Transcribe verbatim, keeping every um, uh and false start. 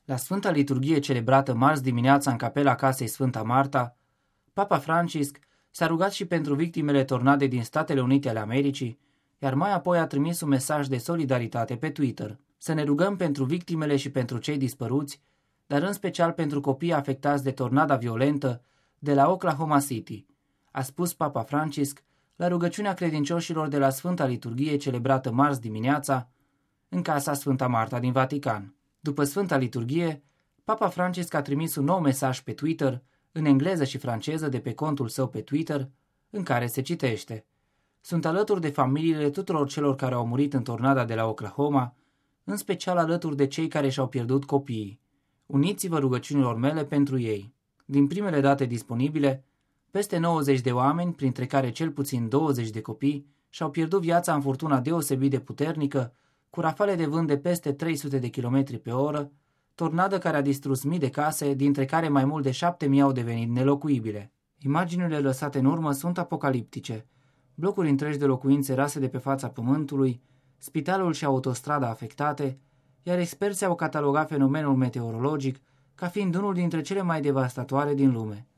La Sfânta Liturghie celebrată marți dimineața în capela casei Sfânta Marta, Papa Francisc s-a rugat și pentru victimele tornadei din Statele Unite ale Americii, iar mai apoi a trimis un mesaj de solidaritate pe Twitter. Să ne rugăm pentru victimele și pentru cei dispăruți, dar în special pentru copiii afectați de tornada violentă de la Oklahoma City, a spus Papa Francisc la rugăciunea credincioșilor de la Sfânta Liturghie celebrată marți dimineața în casa Sfânta Marta din Vatican. După Sfânta Liturghie, Papa Francisc a trimis un nou mesaj pe Twitter, în engleză și franceză de pe contul său pe Twitter, în care se citește: Sunt alături de familiile tuturor celor care au murit în tornada de la Oklahoma, în special alături de cei care și-au pierdut copiii. Uniți-vă rugăciunilor mele pentru ei. Din primele date disponibile, peste nouăzeci de oameni, printre care cel puțin douăzeci de copii, și-au pierdut viața în furtuna deosebit de puternică, cu rafale de vânt de peste trei sute de kilometri pe oră, tornadă care a distrus mii de case, dintre care mai mult de șapte mii au devenit nelocuibile. Imaginile lăsate în urmă sunt apocaliptice. Blocuri întregi de locuințe rase de pe fața pământului, spitalul și autostrada afectate, iar experții au catalogat fenomenul meteorologic ca fiind unul dintre cele mai devastatoare din lume.